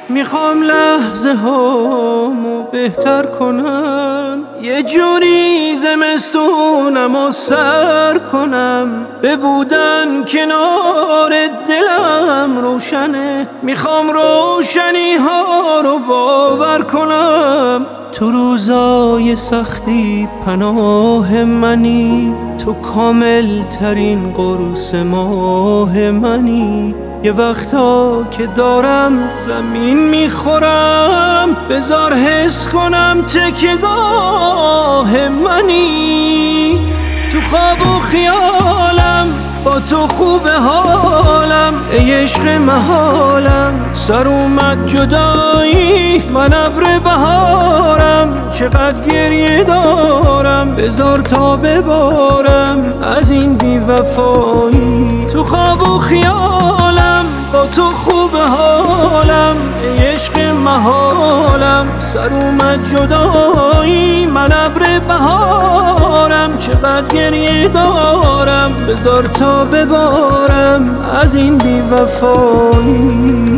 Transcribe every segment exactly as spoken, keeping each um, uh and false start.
میخوام لحظه هامو بهتر کنم، یه جوری زمستونم و سر کنم، به بودن کنار دلم روشنه. میخوام روشنی ها رو باور کنم، تو روزای سختی پناه منی، تو کامل ترین قرص ماه منی. یه وقتا که دارم زمین میخورم، بذار حس کنم تکیه‌گاه منی. تو خواب و خیالم با تو خوب حالم، ای عشق محالم سر اومد جدایی، من ابر بهارم چقدر گریه دارم، بذار تا ببارم از این بی‌وفایی. تو خواب و خیالم با تو خوب حالم، ای عشق محالم سر اومد جدایی، من ابر بهارم چقدر گریه دارم، بذار تا ببارم از این بی‌وفایی.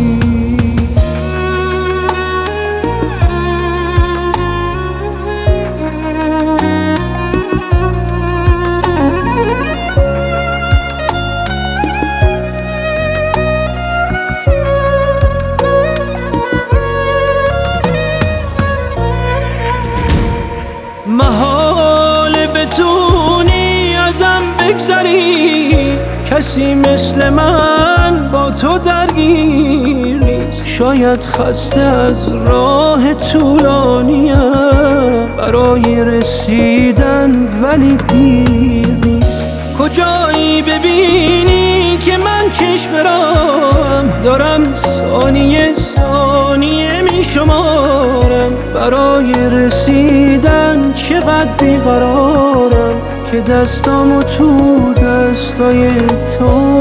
محال بتونی ازم بگذری، کسی مثل من با تو درگیر نیست. شاید خسته از راه طولانیم برای رسیدن، ولی دیر نیست. کجایی ببینی که من چشم برم، دارم ثانیه ثانیه می شمارم، برای رسیدن چقدر بیقرارم، که دستامو تو دستای تو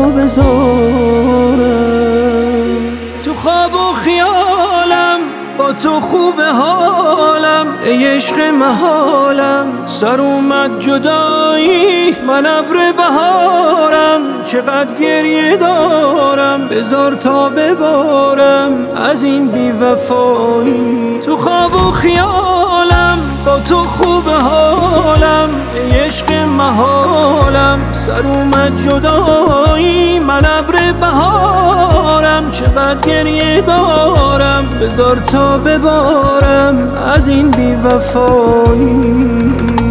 بذارم. تو خواب و خیالم با تو خوب حالم، ای عشق محالم سر اومد جدایی، من ابر بهارم چقدر گریه دارم، بذار تا ببارم از این بی‌وفایی. تو خواب و خیالم با تو خوب حالم، ای عشق محالم سر اومد جدایی، من ابر بهارم چقدر گریه دارم، بذار تا ببارم از این بی‌وفایی.